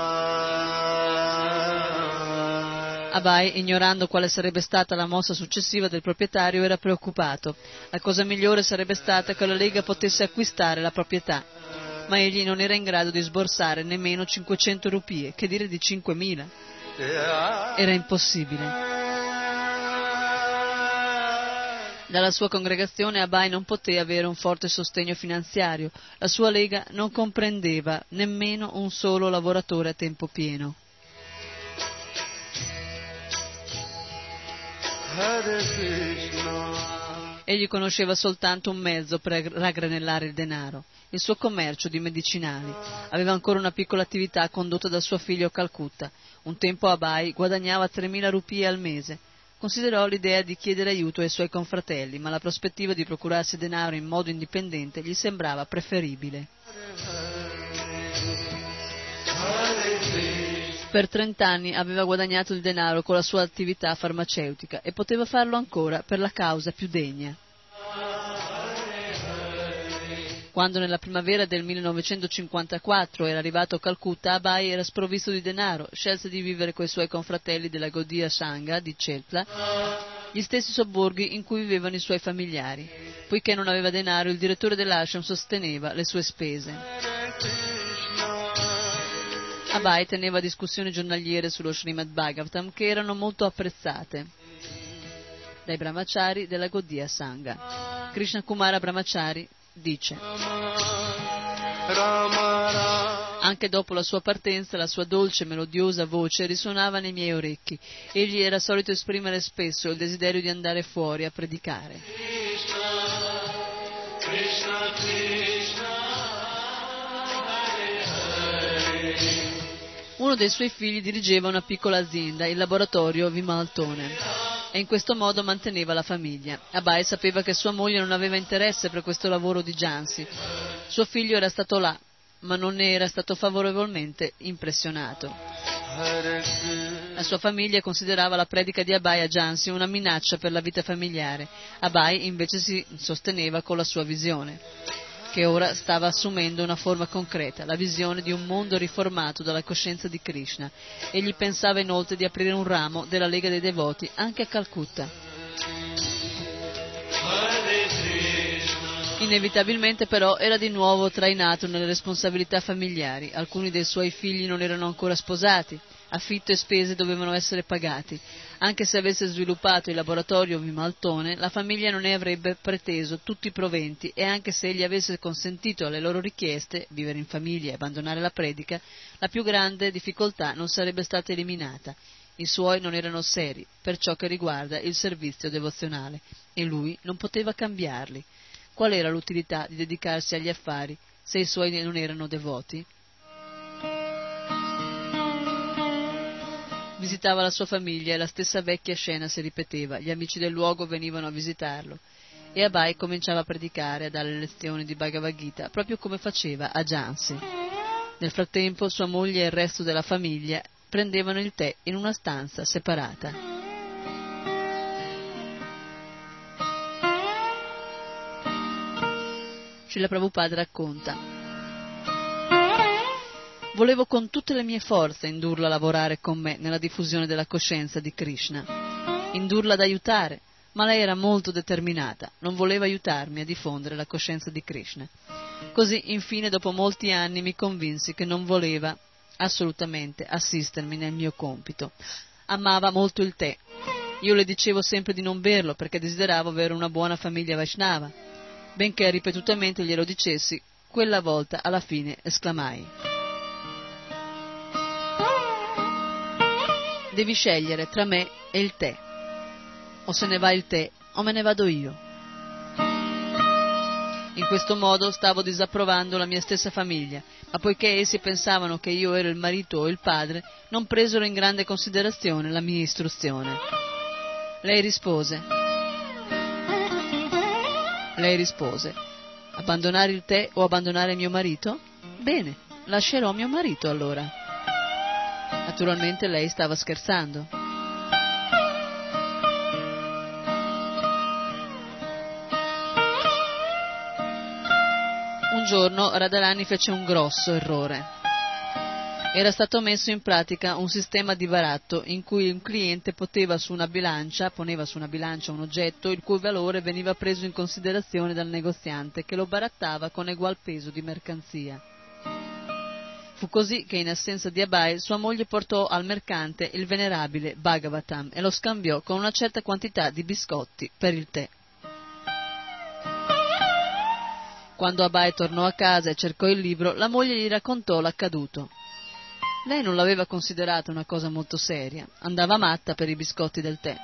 Abai, ignorando quale sarebbe stata la mossa successiva del proprietario, era preoccupato. La cosa migliore sarebbe stata che la Lega potesse acquistare la proprietà, ma egli non era in grado di sborsare nemmeno cinquecento rupie, che dire di cinquemila. Era impossibile. Dalla sua congregazione Abai non poté avere un forte sostegno finanziario. La sua Lega non comprendeva nemmeno un solo lavoratore a tempo pieno. Egli conosceva soltanto un mezzo per raggranellare il denaro, il suo commercio di medicinali. Aveva ancora una piccola attività condotta dal suo figlio a Calcutta. Un tempo Abai guadagnava tremila rupie al mese. Considerò l'idea di chiedere aiuto ai suoi confratelli, ma la prospettiva di procurarsi denaro in modo indipendente gli sembrava preferibile. Per trent'anni aveva guadagnato il denaro con la sua attività farmaceutica e poteva farlo ancora per la causa più degna. Quando nella primavera del millenovecentocinquantaquattro era arrivato a Calcutta, Abai era sprovvisto di denaro, scelse di vivere coi suoi confratelli della Gaudiya Sangha di Chelpla, gli stessi sobborghi in cui vivevano i suoi familiari. Poiché non aveva denaro, il direttore dell'ashram sosteneva le sue spese. Abai teneva discussioni giornaliere sullo Srimad Bhagavatam che erano molto apprezzate dai brahmachari della Gaudiya Sangha. Krishna Kumara Brahmachari dice: anche dopo la sua partenza la sua dolce e melodiosa voce risuonava nei miei orecchi. Egli era solito esprimere spesso il desiderio di andare fuori a predicare. Krishna, Krishna, Krishna, Hare Hare. Uno dei suoi figli dirigeva una piccola azienda, il laboratorio Vimaltone, e in questo modo manteneva la famiglia. Abai sapeva che sua moglie non aveva interesse per questo lavoro di Jhansi. Suo figlio era stato là, ma non ne era stato favorevolmente impressionato. La sua famiglia considerava la predica di Abai a Jhansi una minaccia per la vita familiare. Abai invece si sosteneva con la sua visione, che ora stava assumendo una forma concreta, la visione di un mondo riformato dalla coscienza di Krishna. Egli pensava inoltre di aprire un ramo della Lega dei Devoti anche a Calcutta. Inevitabilmente però era di nuovo trainato nelle responsabilità familiari. Alcuni dei suoi figli non erano ancora sposati, affitto e spese dovevano essere pagati. Anche se avesse sviluppato il laboratorio Vimaltone, la famiglia non ne avrebbe preteso tutti i proventi, e anche se egli avesse consentito alle loro richieste, vivere in famiglia e abbandonare la predica, la più grande difficoltà non sarebbe stata eliminata. I suoi non erano seri per ciò che riguarda il servizio devozionale, e lui non poteva cambiarli. Qual era l'utilità di dedicarsi agli affari se i suoi non erano devoti? Visitava la sua famiglia e la stessa vecchia scena si ripeteva. Gli amici del luogo venivano a visitarlo e Abai cominciava a predicare, a dare lezioni di Bhagavad Gita, proprio come faceva a Jhansi. Nel frattempo sua moglie e il resto della famiglia prendevano il tè in una stanza separata. Srila Prabhupada racconta: volevo con tutte le mie forze indurla a lavorare con me nella diffusione della coscienza di Krishna, indurla ad aiutare, ma lei era molto determinata, non voleva aiutarmi a diffondere la coscienza di Krishna. Così, infine, dopo molti anni mi convinsi che non voleva assolutamente assistermi nel mio compito. Amava molto il tè. Io le dicevo sempre di non berlo perché desideravo avere una buona famiglia Vaishnava. Benché ripetutamente glielo dicessi, quella volta alla fine esclamai: devi scegliere tra me e il tè. O se ne va il tè o me ne vado io. In questo modo stavo disapprovando la mia stessa famiglia, ma poiché essi pensavano che io ero il marito o il padre, non presero in grande considerazione la mia istruzione. Lei rispose, lei rispose, abbandonare il tè o abbandonare mio marito? Bene, lascerò mio marito allora. Naturalmente lei stava scherzando. Un giorno Radharani fece un grosso errore. Era stato messo in pratica un sistema di baratto in cui un cliente poteva su una bilancia, poneva su una bilancia un oggetto il cui valore veniva preso in considerazione dal negoziante che lo barattava con egual peso di mercanzia. Fu così che in assenza di Abai sua moglie portò al mercante il venerabile Bhagavatam e lo scambiò con una certa quantità di biscotti per il tè. Quando Abai tornò a casa e cercò il libro, la moglie gli raccontò l'accaduto. Lei non l'aveva considerata una cosa molto seria, andava matta per i biscotti del tè.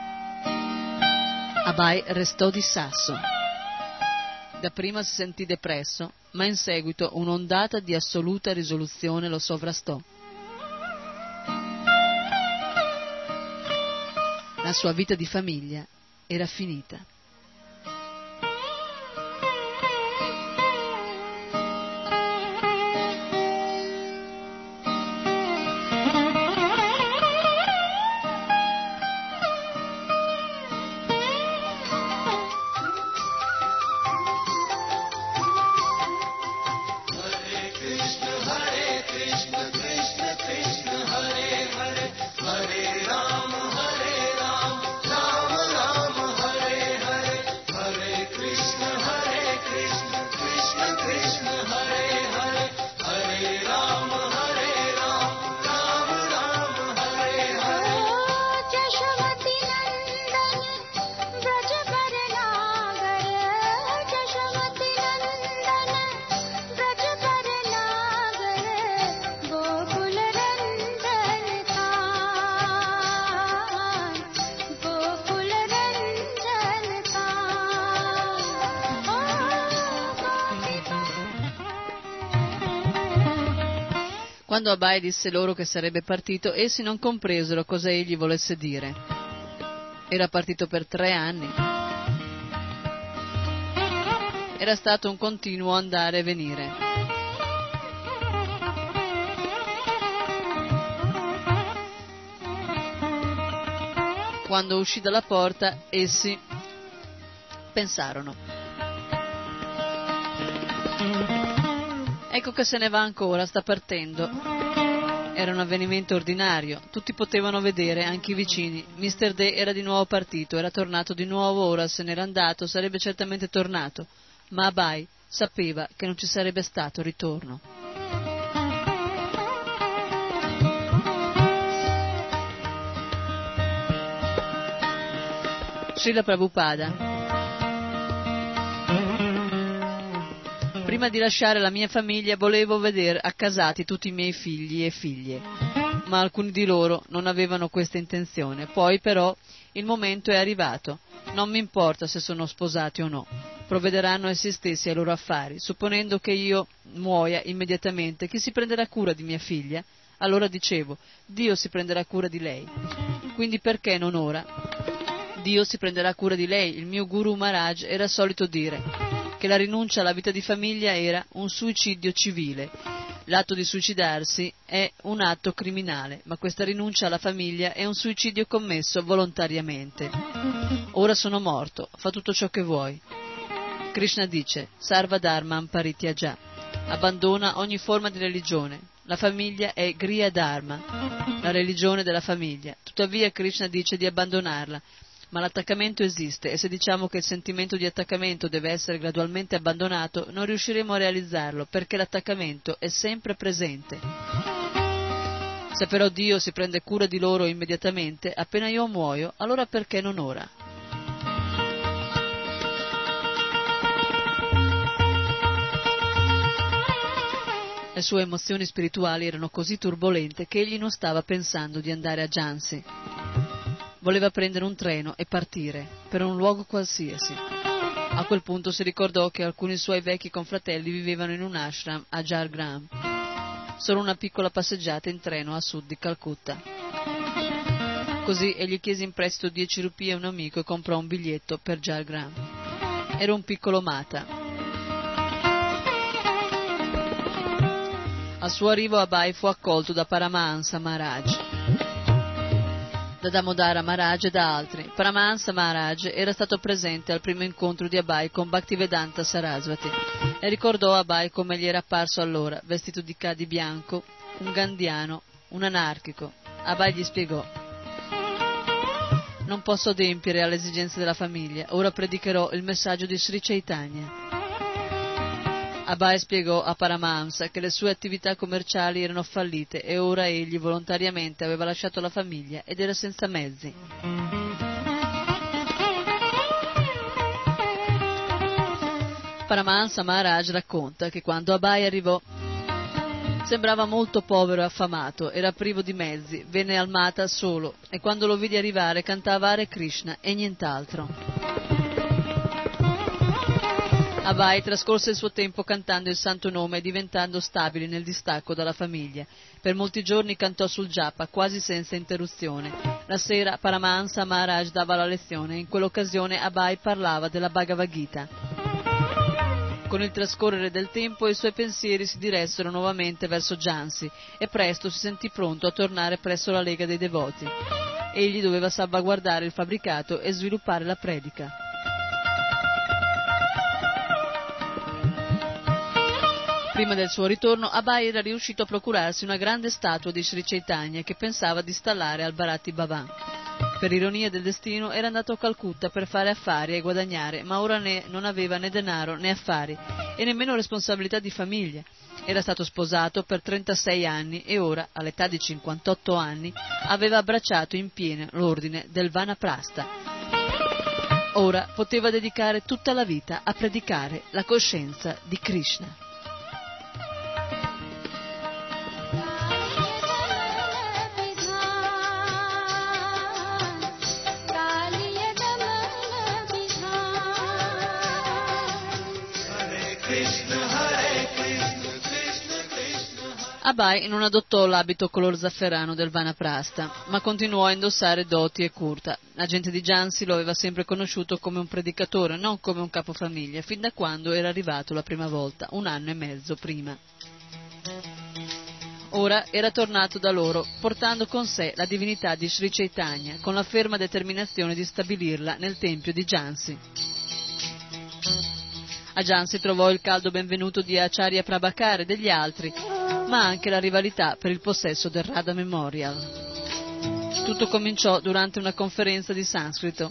Abai restò di sasso. Dapprima si sentì depresso, ma in seguito un'ondata di assoluta risoluzione lo sovrastò. La sua vita di famiglia era finita. Quando Abai disse loro che sarebbe partito, essi non compresero cosa egli volesse dire. Era partito per tre anni. Era stato un continuo andare e venire. Quando uscì dalla porta, essi pensarono: ecco che se ne va ancora, sta partendo. Era un avvenimento ordinario, tutti potevano vedere, anche i vicini. mister D era di nuovo partito, era tornato di nuovo, ora se n'era andato, sarebbe certamente tornato, ma Abai sapeva che non ci sarebbe stato ritorno. Srila Prabhupada: prima di lasciare la mia famiglia volevo vedere accasati tutti i miei figli e figlie, ma alcuni di loro non avevano questa intenzione. Poi però il momento è arrivato. Non mi importa se sono sposati o no, provvederanno essi stessi ai loro affari. Supponendo che io muoia immediatamente, chi si prenderà cura di mia figlia? Allora dicevo, Dio si prenderà cura di lei. Quindi perché non ora? Dio si prenderà cura di lei. Il mio Guru Maharaj era solito dire che la rinuncia alla vita di famiglia era un suicidio civile. L'atto di suicidarsi è un atto criminale, ma questa rinuncia alla famiglia è un suicidio commesso volontariamente. Ora sono morto, fa tutto ciò che vuoi. Krishna dice, Sarva Dharmam Parityaja, abbandona ogni forma di religione. La famiglia è Griya Dharma, la religione della famiglia. Tuttavia Krishna dice di abbandonarla, ma l'attaccamento esiste e se diciamo che il sentimento di attaccamento deve essere gradualmente abbandonato, non riusciremo a realizzarlo, perché l'attaccamento è sempre presente. Se però Dio si prende cura di loro immediatamente, appena io muoio, allora perché non ora? Le sue emozioni spirituali erano così turbolente che egli non stava pensando di andare a Jhansi. Voleva prendere un treno e partire, per un luogo qualsiasi. A quel punto si ricordò che alcuni suoi vecchi confratelli vivevano in un ashram a Jhargram, solo una piccola passeggiata in treno a sud di Calcutta. Così egli chiese in prestito dieci rupie a un amico e comprò un biglietto per Jhargram. Era un piccolo mata. Al suo arrivo Abai fu accolto da Paramahansa Maharaj, da Damodara Maharaj e da altri. Paramahansa Maharaj era stato presente al primo incontro di Abai con Bhaktivedanta Sarasvati e ricordò a Abai come gli era apparso allora, vestito di khadi bianco, un gandhiano, un anarchico. Abai gli spiegò: non posso adempiere alle esigenze della famiglia, ora predicherò il messaggio di Sri Chaitanya. Abai spiegò a Paramahansa che le sue attività commerciali erano fallite e ora egli volontariamente aveva lasciato la famiglia ed era senza mezzi. Paramahansa Maharaj racconta che quando Abai arrivò sembrava molto povero e affamato, era privo di mezzi, venne al Mata solo e quando lo vidi arrivare cantava Hare Krishna e nient'altro. Abai trascorse il suo tempo cantando il santo nome e diventando stabile nel distacco dalla famiglia. Per molti giorni cantò sul japa, quasi senza interruzione. La sera Paramahansa Maharaj dava la lezione e in quell'occasione Abai parlava della Bhagavad Gita. Con il trascorrere del tempo i suoi pensieri si diressero nuovamente verso Jhansi e presto si sentì pronto a tornare presso la Lega dei Devoti. Egli doveva salvaguardare il fabbricato e sviluppare la predica. Prima del suo ritorno, Abai era riuscito a procurarsi una grande statua di Sri Chaitanya che pensava di installare al Bharati Bhavan. Per ironia del destino era andato a Calcutta per fare affari e guadagnare, ma ora né, non aveva né denaro né affari e nemmeno responsabilità di famiglia. Era stato sposato per trentasei anni e ora, all'età di cinquantotto anni, aveva abbracciato in pieno l'ordine del Vanaprastha. Ora poteva dedicare tutta la vita a predicare la coscienza di Krishna. Abai non adottò l'abito color zafferano del Vanaprastha, ma continuò a indossare dhoti e kurta. La gente di Jhansi lo aveva sempre conosciuto come un predicatore, non come un capofamiglia, fin da quando era arrivato la prima volta, un anno e mezzo prima. Ora era tornato da loro, portando con sé la divinità di Sri Chaitanya, con la ferma determinazione di stabilirla nel tempio di Jhansi. A Jhansi trovò il caldo benvenuto di Acharya Prabhakar e degli altri, ma anche la rivalità per il possesso del Radha Memorial. Tutto cominciò durante una conferenza di sanscrito.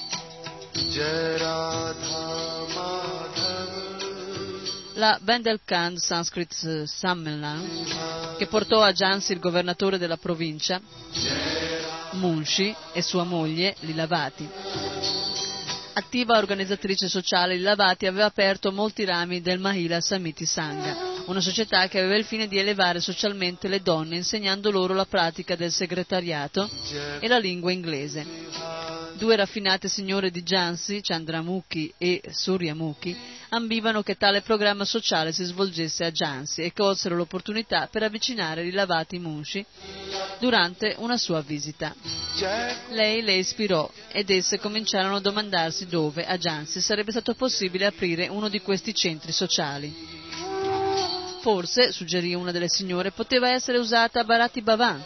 La Bundelkhand Sanskrit Sammelan, che portò a Jhansi il governatore della provincia, Munshi, e sua moglie, Lilavati. Attiva organizzatrice sociale, Lilavati aveva aperto molti rami del Mahila Samiti Sangha, una società che aveva il fine di elevare socialmente le donne insegnando loro la pratica del segretariato e la lingua inglese. Due raffinate signore di Jhansi, Chandramukhi e Suryamukhi, ambivano che tale programma sociale si svolgesse a Jhansi e colsero l'opportunità per avvicinare Lilavati Munshi durante una sua visita. Lei le ispirò ed esse cominciarono a domandarsi dove a Jhansi sarebbe stato possibile aprire uno di questi centri sociali. Forse, suggerì una delle signore, poteva essere usata a Bharati Bhavan,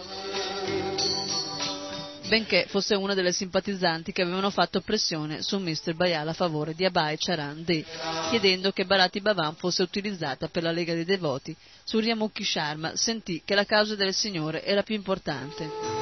benché fosse una delle simpatizzanti che avevano fatto pressione su mister Bayal a favore di Abhay Charan De, chiedendo che Bharati Bhavan fosse utilizzata per la Lega dei Devoti. Suryamukhi Sharma sentì che la causa delle signore era più importante.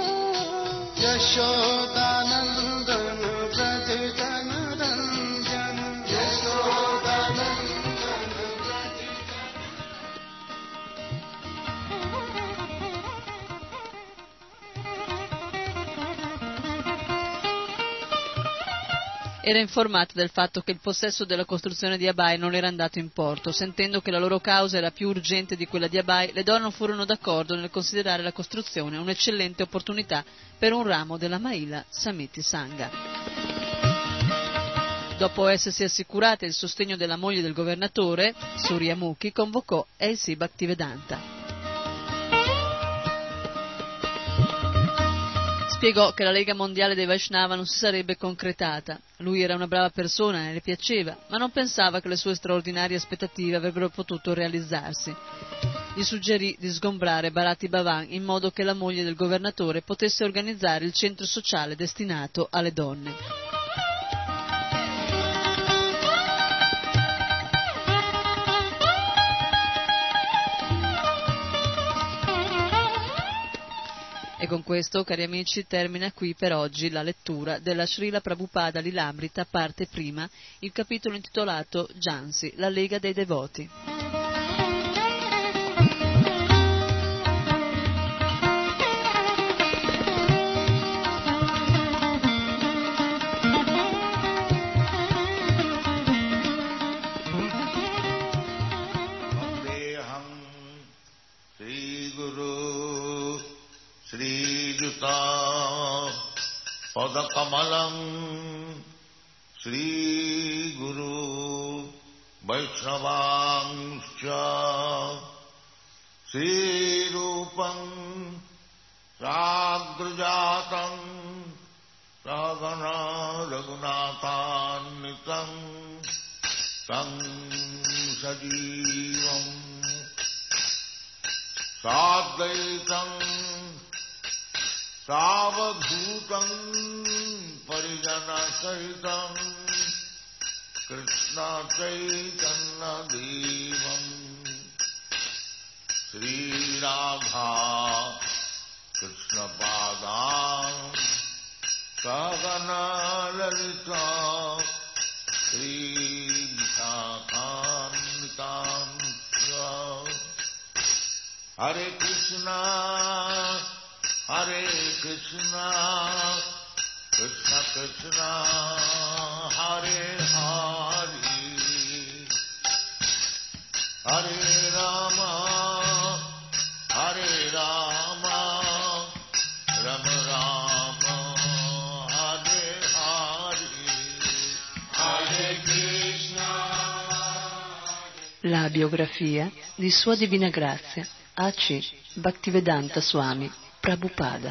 Era informata del fatto che il possesso della costruzione di Abhay non era andato in porto. Sentendo che la loro causa era più urgente di quella di Abhay, le donne furono d'accordo nel considerare la costruzione un'eccellente opportunità per un ramo della Mahila Samiti Sangha. Dopo essersi assicurate il sostegno della moglie del governatore, Suryamukhi convocò A C Bhaktivedanta. Spiegò che la Lega Mondiale dei Vaishnava non si sarebbe concretata. Lui era una brava persona e le piaceva, ma non pensava che le sue straordinarie aspettative avrebbero potuto realizzarsi. Gli suggerì di sgombrare Bharati Bhavan in modo che la moglie del governatore potesse organizzare il centro sociale destinato alle donne. E con questo, cari amici, termina qui per oggi la lettura della Srila Prabhupada Lilamrita, parte prima, il capitolo intitolato Jansi, la Lega dei Devoti. Padakamalam Sri Guru Vaishnavangscha Sri Rupam Sagrajatam Sagana Raghunatanitam Sam Sajivam Sadvaitam Savadhutam Parijana Sahitam Krishna Chaitanya Devam Sri Radha Krishna Padam Sagana Lalita Sri Vishakamitam Hare Krishna Hare Krishna, Krishna Krishna, Hare Hare, Hare Rama, Hare Rama, Rama Rama, Hare Hare, Hare Krishna. La biografia di Sua Divina Grazia A C Bhaktivedanta Swami Prabhupada.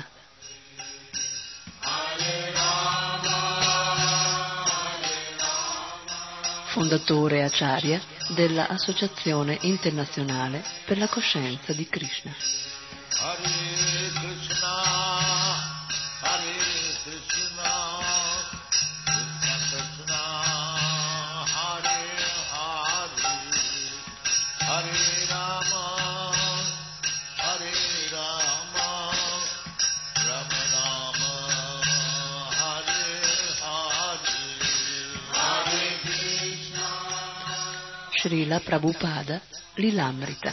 Fondatore e acharya della Associazione Internazionale per la Coscienza di Krishna. Hare Krishna, Hare Krishna, Krishna Krishna, Hare Hare, Hare Rama, Hare Rama, Rama Rama, Hare Hare, Hare Krishna. Srila Prabhupada Lilamrita.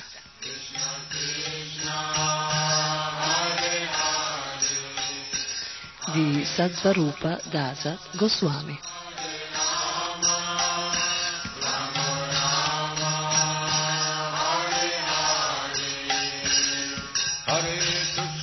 Di Satsvarupa Dasa Goswami. Hare Krishna.